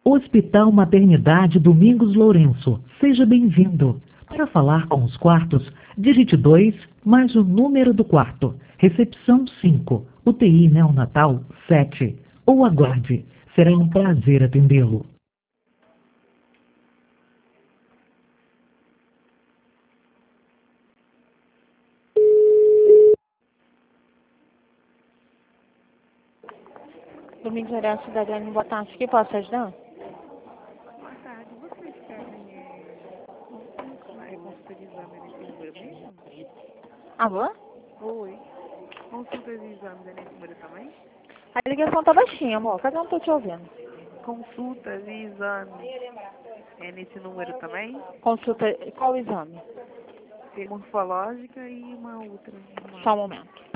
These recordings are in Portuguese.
Hospital Maternidade Domingos Lourenço. Seja bem-vindo. Para falar com os quartos, digite 2 mais o número do quarto. Recepção 5. UTI neonatal 7. Ou aguarde. Será um prazer atendê-lo. Domingos Lourenço, Dariane, boa tarde. O que posso ajudar? Boa tarde. Vocês querem consulta de exame nesse número mesmo? Alô? Oi. Consulta de exame nesse número também? A ligação tá baixinha, amor. Cadê? Eu não tô te ouvindo. Consulta de exame é nesse número também? Consulta, qual o exame? Tem morfológica e uma outra. Só um momento.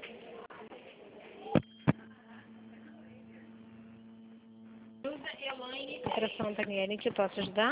Operação Daniele, que posso ajudar?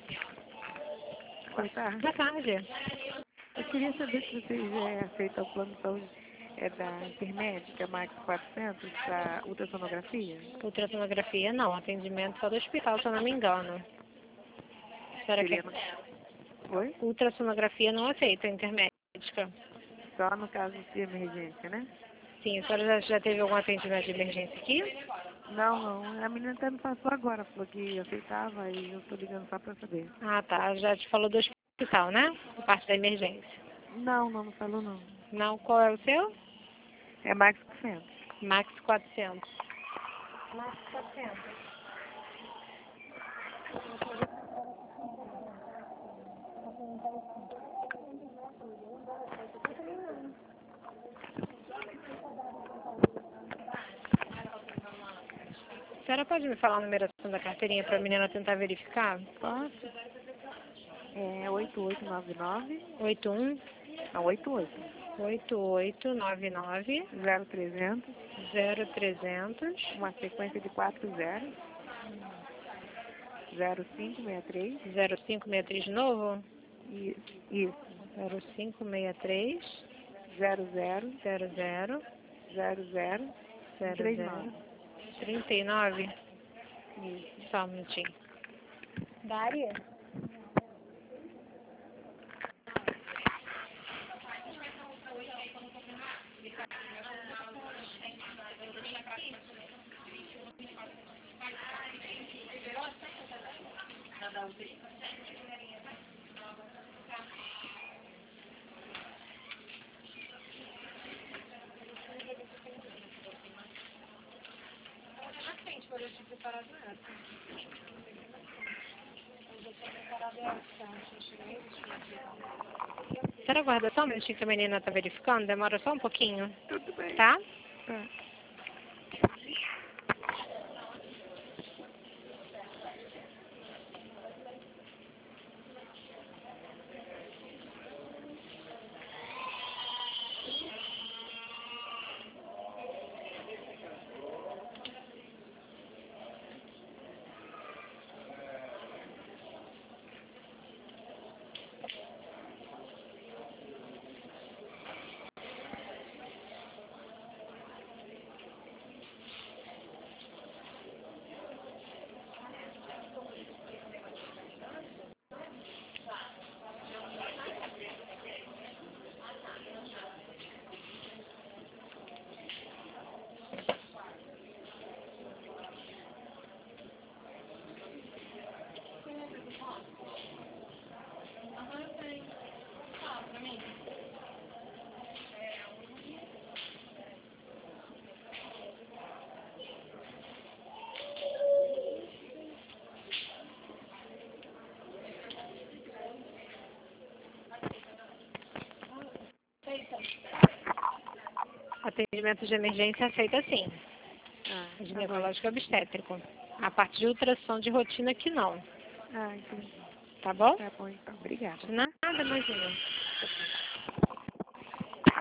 Boa tarde. Boa tarde. Eu queria saber se vocês aceitam o plano de saúde da Intermédica Max 400 para ultrassonografia? Ultrassonografia não, atendimento só do hospital, se eu não me engano. Será que Oi? ultrassonografia não aceita intermédica? Só no caso de emergência, né? Sim, a senhora já teve algum atendimento de emergência aqui? Não. A menina até me passou agora, falou que aceitava e eu tô ligando só para saber. Ah, tá. Já te falou do hospital, né? A parte da emergência. Não falou não. Não, qual é o seu? É Max 400. Max 400. Max 400. A senhora pode me falar a numeração da carteirinha para a menina tentar verificar? Posso? É 8899. 81 Não, 88. 8899 0300. 0300 Uma sequência de 4 zeros. 0563. 0563 de novo? Isso. 0563 00. 00 00. 00 39. Isso. Só um minutinho. Dária? A senhora aguarda só um minutinho que a menina está verificando, demora só um pouquinho, Tudo bem. tá? Tá. Atendimento de emergência aceita sim. Ginecológico e obstétrico. A parte de ultrassom de rotina que não. Entendi. Tá bom? Tá bom, então. Obrigada. Nada, imagina.